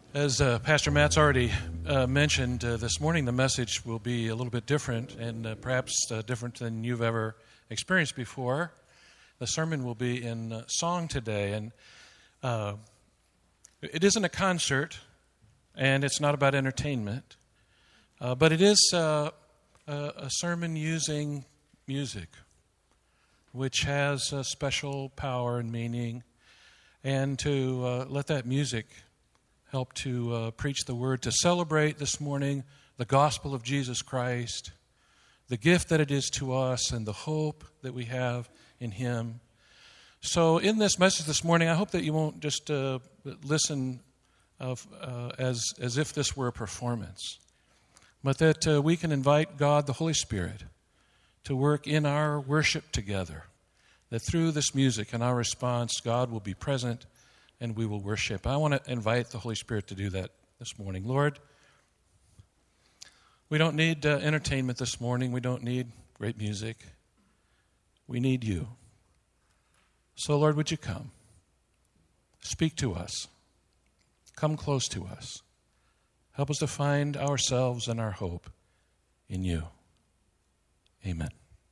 As Pastor Matt's already mentioned, this morning the message will be a little bit different and perhaps different than you've ever experienced before. The sermon will be in song today, and it isn't a concert, and it's not about entertainment, but it is a sermon using music, which has a special power and meaning, and to let that music help to preach the word, to celebrate this morning the gospel of Jesus Christ, the gift that it is to us, and the hope that we have in Him. So in this message this morning, I hope that you won't just listen as if this were a performance, but that we can invite God, the Holy Spirit, to work in our worship together, that through this music and our response, God will be present and we will worship. I want to invite the Holy Spirit to do that this morning. Lord, we don't need entertainment this morning. We don't need great music. We need you. So, Lord, would you come? Speak to us. Come close to us. Help us to find ourselves and our hope in you. Amen.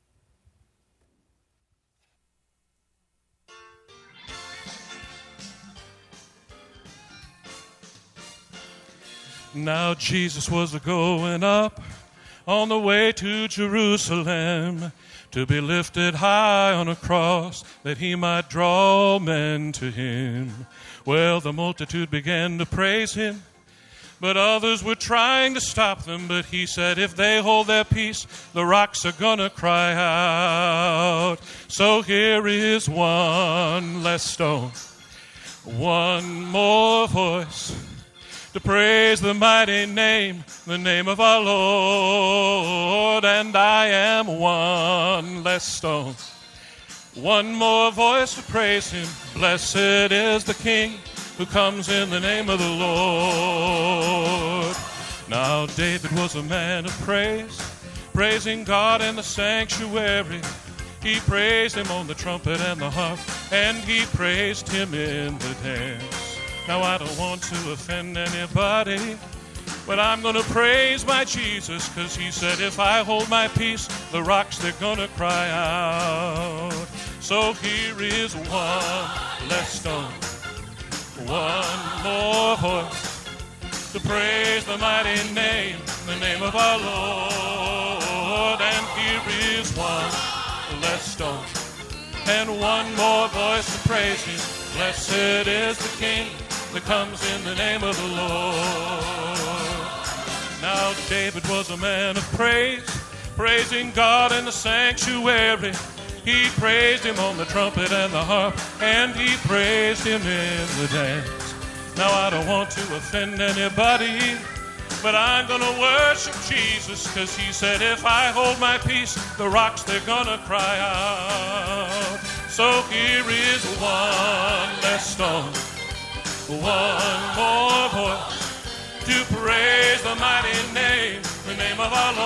Now Jesus was a-going up on the way to Jerusalem to be lifted high on a cross that he might draw men to him. Well, the multitude began to praise him, but others were trying to stop them. But he said, if they hold their peace, the rocks are gonna cry out. So here is one less stone, one more voice to praise the mighty name, the name of our Lord. And I am one less stone, one more voice to praise him. Blessed is the King who comes in the name of the Lord. Now David was a man of praise, praising God in the sanctuary. He praised him on the trumpet and the harp, and he praised him in the dance. Now I don't want to offend anybody, but I'm going to praise my Jesus, because he said if I hold my peace, the rocks, they're going to cry out. So here is one less stone, one more voice to praise the mighty name, the name of our Lord. And here is one less stone and one more voice to praise him. Blessed is the King that comes in the name of the Lord. Now David was a man of praise, praising God in the sanctuary. He praised him on the trumpet and the harp, and he praised him in the dance. Now I don't want to offend anybody, but I'm going to worship Jesus, because he said if I hold my peace, the rocks, they're going to cry out. So here is one less stone, one more voice to praise the mighty name, the name of our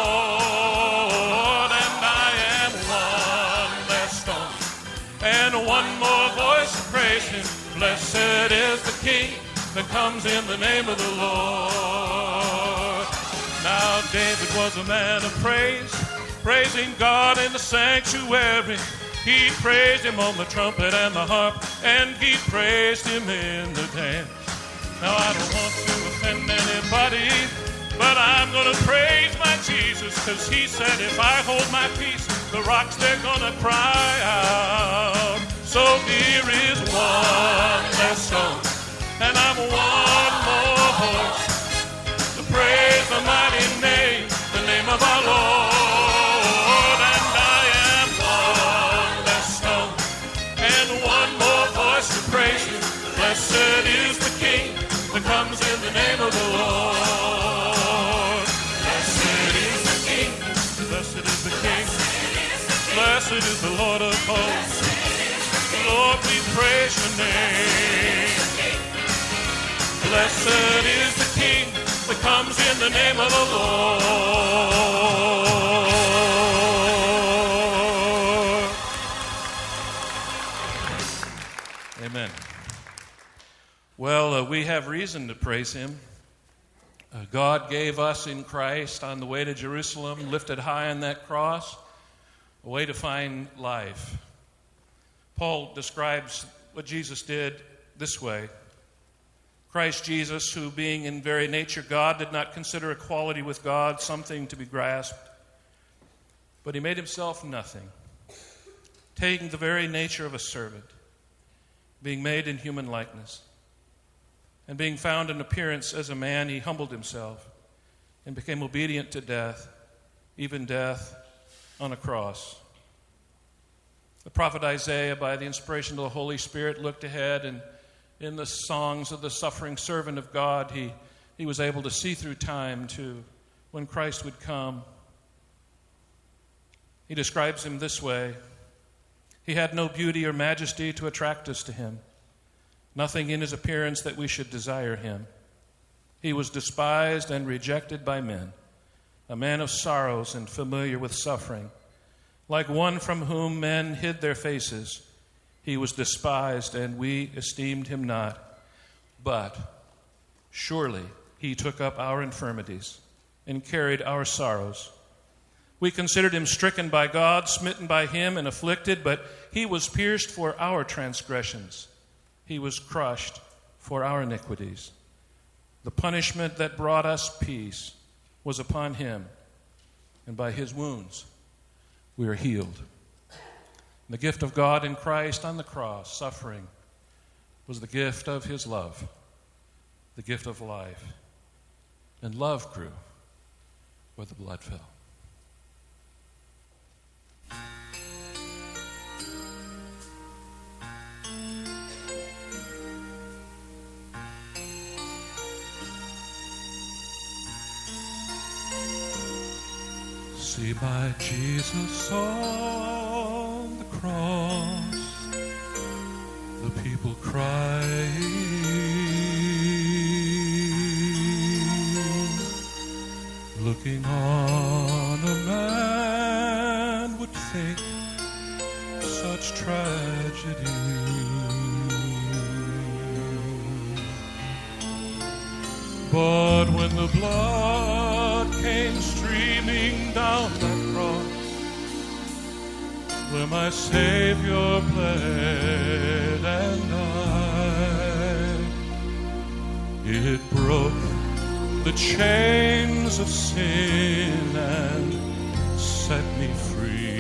Lord. And I am one less stone and one more voice to praise him. Blessed is the King that comes in the name of the Lord. Now David was a man of praise, praising God in the sanctuary. He praised him on the trumpet and the harp, and he praised him in the dance. Now I don't want to offend anybody, but I'm going to praise my Jesus, because he said if I hold my peace, the rocks, they're going to cry out. So here is one less stone and I'm one more voice to praise the mighty name, the name of our Lord. And I am one less stone and one more voice to praise him. Blessed is the King that comes in the name of the Lord. Blessed is the King, blessed is the King, blessed is the Lord of hosts. Lord, we praise your name. Blessed is the King that comes in the name of the Lord. Amen. Well, we have reason to praise him. God gave us in Christ on the way to Jerusalem, lifted high on that cross, a way to find life. Paul describes what Jesus did this way. Christ Jesus, who being in very nature God, did not consider equality with God something to be grasped, but he made himself nothing, taking the very nature of a servant, being made in human likeness. And being found in appearance as a man, he humbled himself and became obedient to death, even death on a cross. The prophet Isaiah, by the inspiration of the Holy Spirit, looked ahead, and in the songs of the suffering servant of God, he was able to see through time to when Christ would come. He describes him this way: he had no beauty or majesty to attract us to him, nothing in his appearance that we should desire him. He was despised and rejected by men, a man of sorrows and familiar with suffering. Like one from whom men hid their faces, he was despised, and we esteemed him not. But surely he took up our infirmities and carried our sorrows. We considered him stricken by God, smitten by him, and afflicted, but he was pierced for our transgressions. He was crushed for our iniquities. The punishment that brought us peace was upon him, and by his wounds we are healed. The gift of God in Christ on the cross, suffering, was the gift of his love, the gift of life. And love grew where the blood fell. See my Jesus on the cross, the people crying, looking on a man would think such tragedy. But when the blood came streaming down that cross, where my Savior bled and died, it broke the chains of sin and set me free.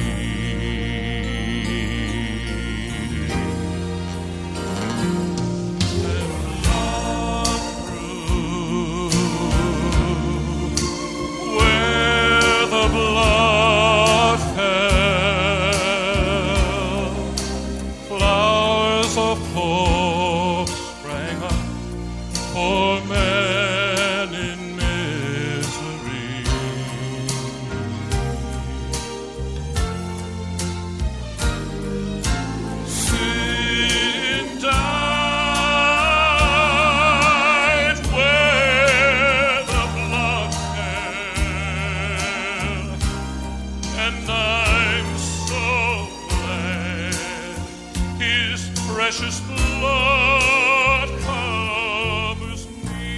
Precious blood covers me.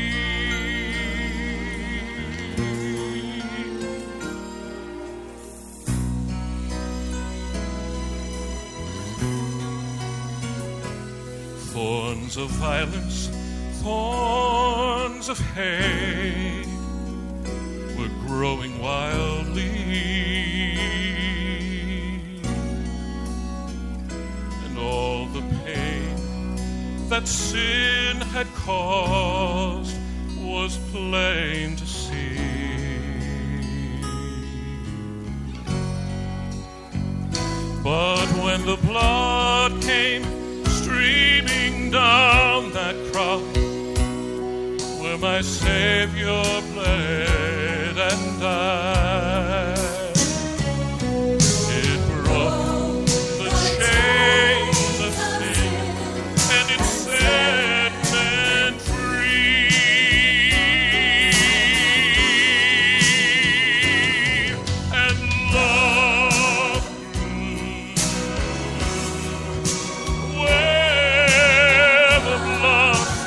Thorns of violence, thorns of hate were growing wildly. That sin had caused was plain to see. But when the blood came streaming down that cross, where my Savior bled and died, it broke the chains of sin, and it set men free. And love grew where the blood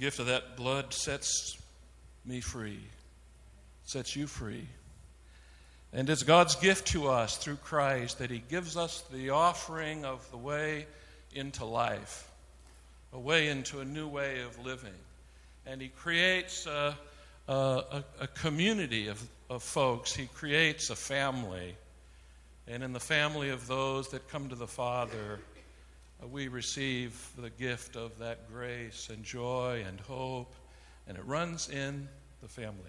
gift of that blood sets me free, sets you free. And it's God's gift to us through Christ that he gives us the offering of the way into life, a way into a new way of living. And he creates a community of folks. He creates a family. And in the family of those that come to the Father, we receive the gift of that grace and joy and hope, and it runs in the family.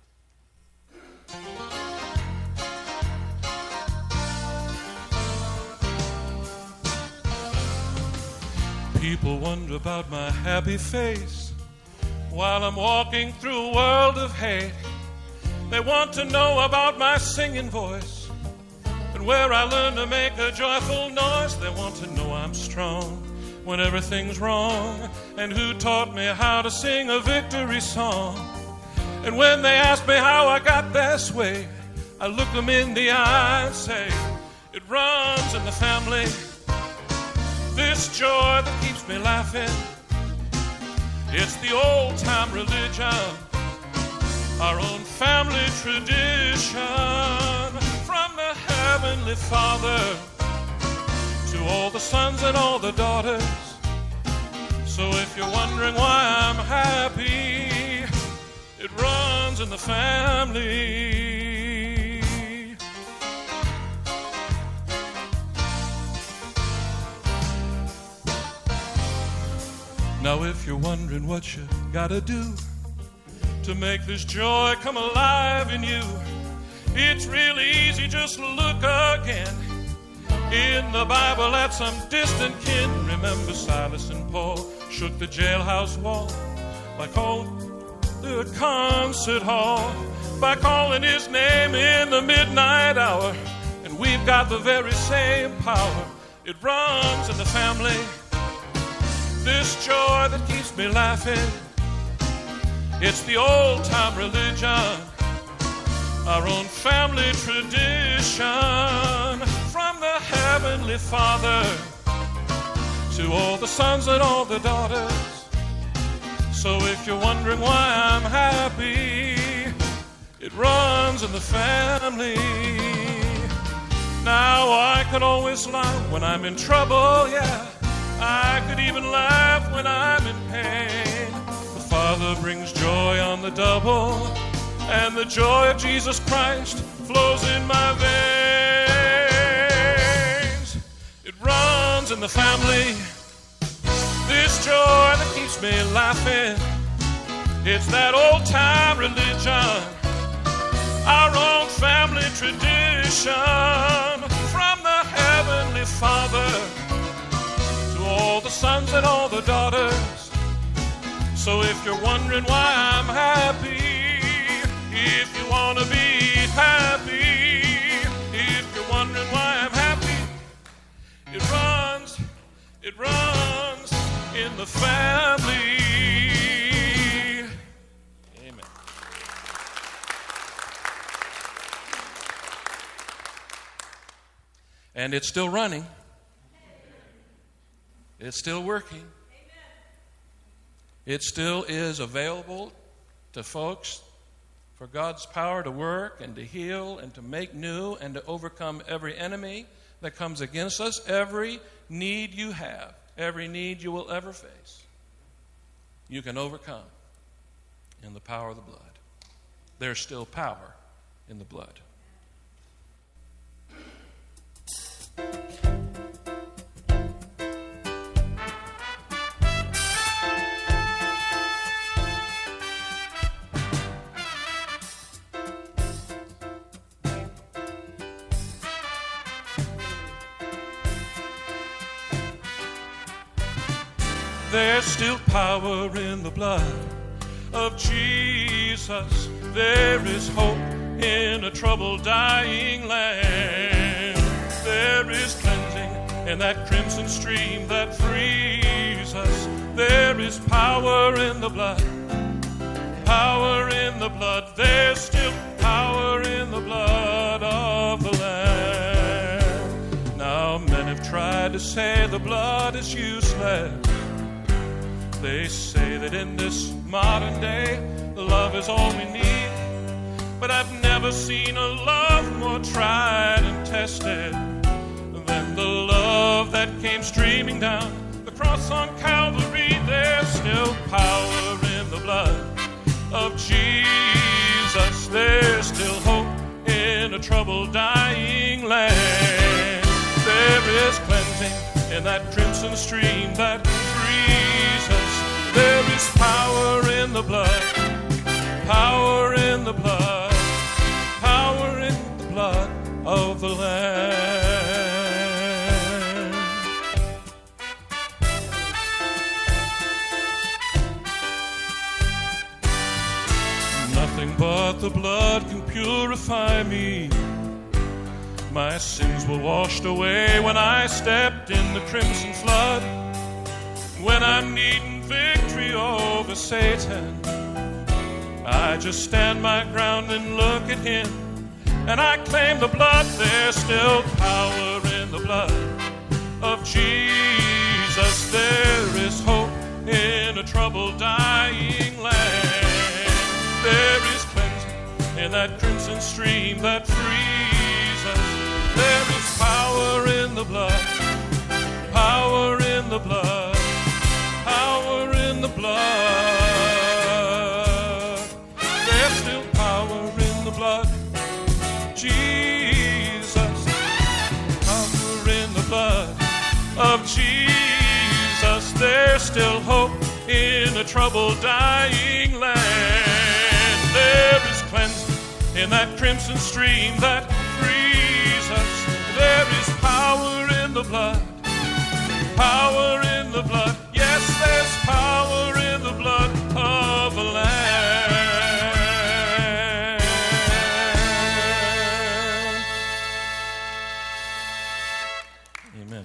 People wonder about my happy face while I'm walking through a world of hate. They want to know about my singing voice and where I learned to make a joyful noise. They want to know I'm strong when everything's wrong, and who taught me how to sing a victory song. And when they ask me how I got this way, I look them in the eye and say, it runs in the family. This joy that keeps me laughing, it's the old-time religion, our own family tradition, from the Heavenly Father to all the sons and all the daughters. So if you're wondering why I'm happy, it runs in the family. Now if you're wondering what you gotta do to make this joy come alive in you, it's really easy, just look again in the Bible at some distant kin. Remember Silas and Paul shook the jailhouse wall by calling the concert hall, by calling his name in the midnight hour. And we've got the very same power. It runs in the family. This joy that keeps me laughing, it's the old-time religion, our own family tradition, from the Heavenly Father to all the sons and all the daughters. So if you're wondering why I'm happy, it runs in the family. Now I can always laugh when I'm in trouble, yeah. I could even laugh when I'm in pain. The Father brings joy on the double, and the joy of Jesus Christ flows in my veins. It runs in the family. This joy that keeps me laughing, it's that old-time religion, our own family tradition, from the Heavenly Father to all the sons and all the daughters. So if you're wondering why I'm happy, if you want to be happy, if you're wondering why I'm happy, it runs in the family. Amen. And it's still running. It's still working. It still is available to folks for God's power to work and to heal and to make new and to overcome every enemy that comes against us, every need you have, every need you will ever face. You can overcome in the power of the blood. There's still power in the blood. There's still power in the blood of Jesus. There is hope in a troubled, dying land. There is cleansing in that crimson stream that frees us. There is power in the blood. Power in the blood. There's still power in the blood of the Lamb. Now men have tried to say the blood is useless, They say that in this modern day, love is all we need. But I've never seen a love more tried and tested than the love that came streaming down the cross on Calvary. There's still power in the blood of Jesus. There's still hope in a troubled, dying land. There is cleansing in that crimson stream that frees us. There is power in the blood, power in the blood, power in the blood of the Lamb. Nothing but the blood can purify me. My sins were washed away when I stepped in the crimson flood. When I'm needing victory over Satan, I just stand my ground and look at him, and I claim the blood. There's still power in the blood of Jesus. There is hope in a troubled, dying land. There is cleansing in that crimson stream that frees us. There is power in the blood, power in the blood, power in the blood. There's still power in the blood, Jesus. Power in the blood of Jesus. There's still hope in a troubled, dying land. There is cleansing in that crimson stream that frees us. There is power in the blood, power in the blood. Yes, there's power in the blood of the Lamb. Amen.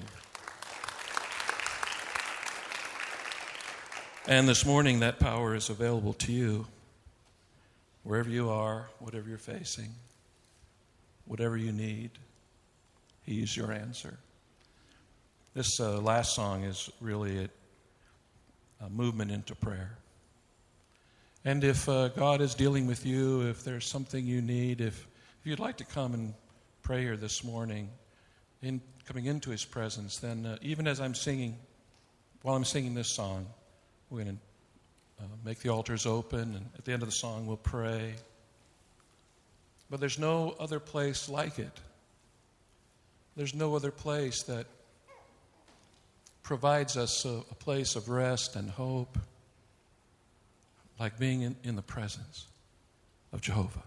And this morning, that power is available to you. Wherever you are, whatever you're facing, whatever you need, He's your answer. This last song is really a movement into prayer. And if God is dealing with you, if there's something you need, if you'd like to come and pray here this morning, coming into His presence, then even as I'm singing, while I'm singing this song, we're going to make the altars open, and at the end of the song we'll pray. But there's no other place like it. There's no other place that provides us a place of rest and hope like being in the presence of Jehovah.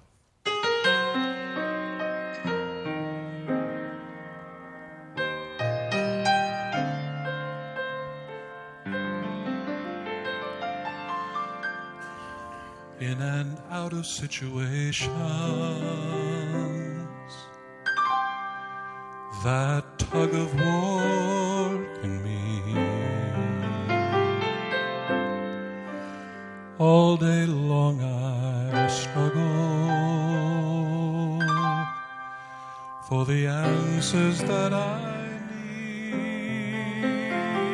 In and out of situations that tug of war in me, all day long I struggle for the answers that I need,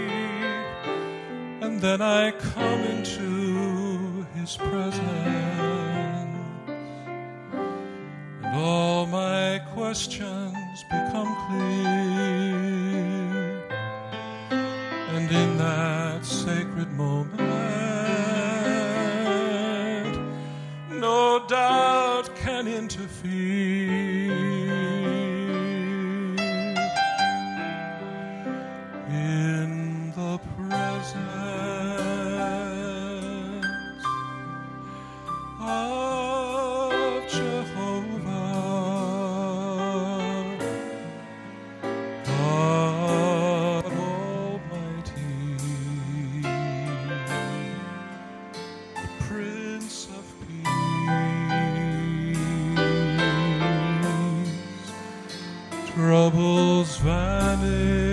and then I come into His presence, and all my questions become clear, and in that sacred moment, no doubt can interfere. In the presence of Jehovah, God Almighty, the Prince of Peace, troubles vanish.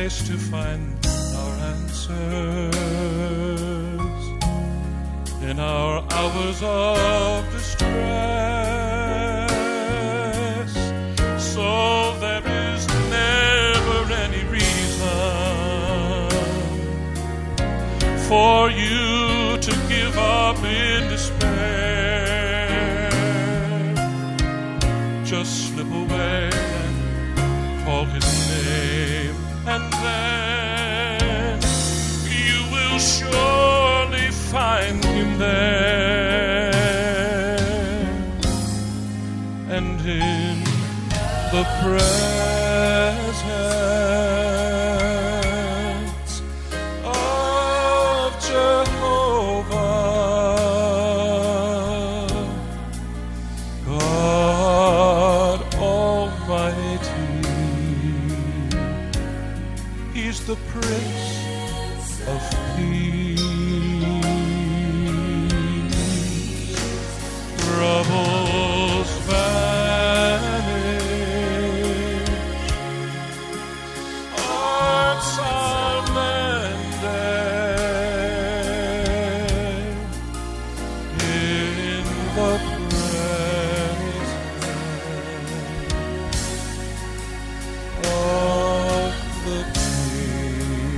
place to find our answers in our hours of distress. So there is never any reason for you to give up in despair. Just slip away and call his name, and then you will surely find him there. And in the presence of Jehovah, God Almighty, he's the Prince of Peace. Troubles vanish, hearts are mended in the presence of the King.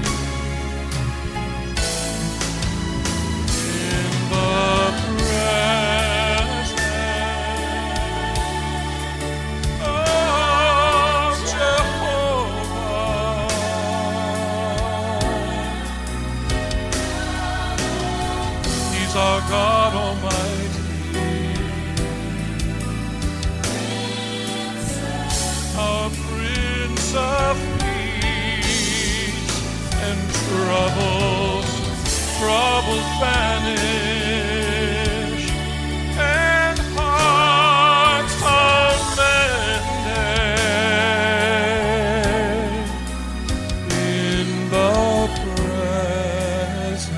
In the presence of Jehovah, he's our God Almighty, our Prince of Peace. And troubles vanish, and hearts are mended in the presence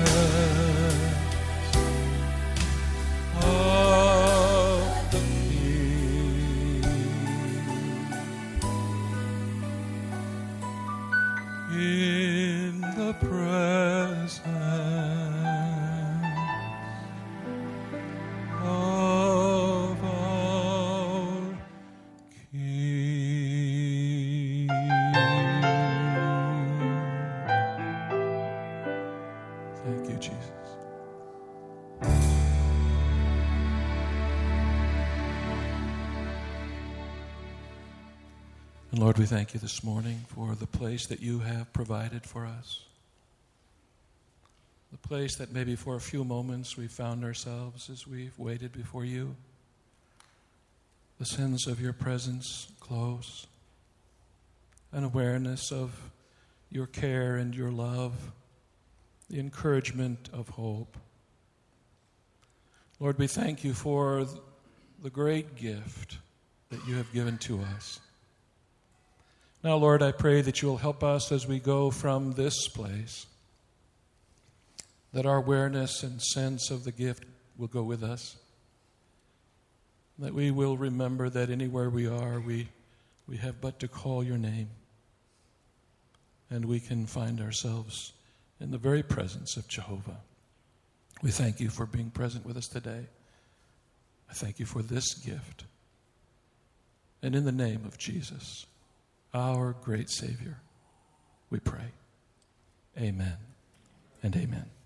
of the King. In the presence of our King. Thank you, Jesus. And Lord, we thank you this morning for the place that you have provided for us. The place that maybe for a few moments we found ourselves as we've waited before you. The sense of your presence close. An awareness of your care and your love. The encouragement of hope. Lord, we thank you for the great gift that you have given to us. Now, Lord, I pray that you will help us as we go from this place, that our awareness and sense of the gift will go with us, that we will remember that anywhere we are, we have but to call your name, and we can find ourselves in the very presence of Jehovah. We thank you for being present with us today. I thank you for this gift. And in the name of Jesus, our great Savior, we pray. Amen and amen.